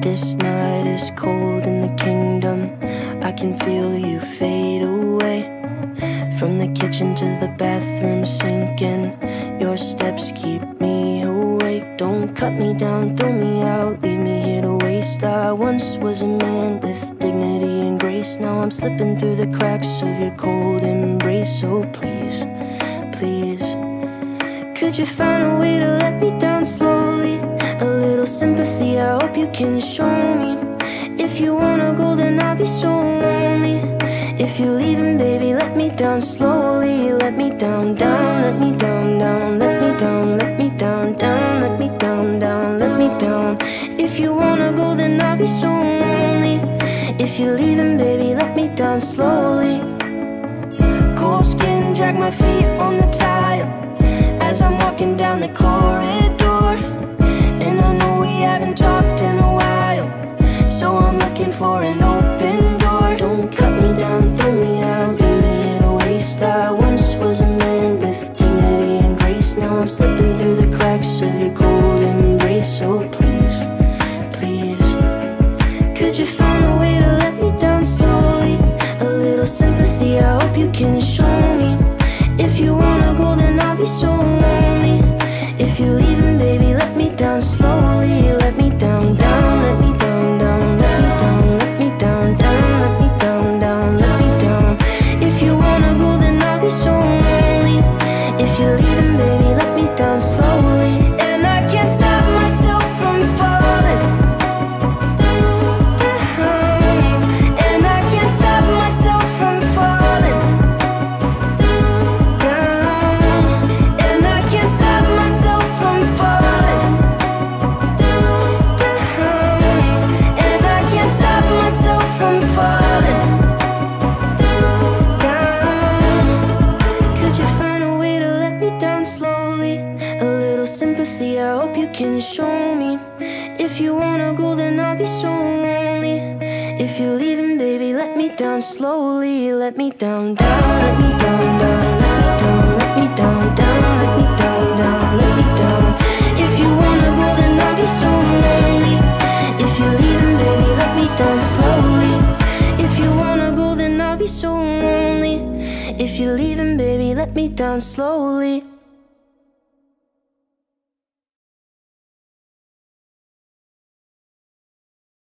This night is cold in the kingdom. I can feel you fade away. From the kitchen to the bathroom sinking, your steps keep me awake. Don't cut me down, throw me out, leave me here to waste. I once was a man with dignity and grace. Now I'm slipping through the cracks of your cold embrace. So please, please, could you find a way to let me down slowly? A little sympathy, I hope you can show me. If you wanna go, then I'll be so lonely. If you're leaving, baby, let me down slowly. Let me down, down, let me down, down, let me down, let me down, down, let me down, down, let me down. If you wanna go, then I'll be so lonely. If you're leaving, baby, let me down slowly. Cold skin, drag my feet on the tile as I'm walking down the corridor. And I know we haven't talked in a while, so I'm looking for an open door. Don't cut me down, throw me out, leave me in a waste. I once was a man with dignity and grace. Now I'm slipping through the cracks of your cold embrace. So please, please, could you find a way to let me down slowly? A little sympathy, I hope you can show me. If you wanna go, then I'll be so lonely. If you're leaving, baby, let me down slowly. Let me down, down, let me down, down, let me down, let me down, down, let me down, down, let me down. If you wanna go, then I'll be so lonely. If you're leaving, baby, let me down slowly. And I can't stop myself from falling down. And I can't stop myself from falling down. And I can't stop myself from falling down. And I can't stop myself from falling down. Could you find a way to let me down slowly? A little sympathy, I hope you can show me. If you wanna go, then I'll be so lonely. If you're leaving, baby, let me down slowly. Let me down, down, let me down, down, let me down, let me down, down, let me down, down, let me down. If you wanna go, then I'll be so lonely. If you're leaving, baby, let me down slowly. If you wanna go, then I'll be so lonely. If you're leaving, baby, let me down slowly.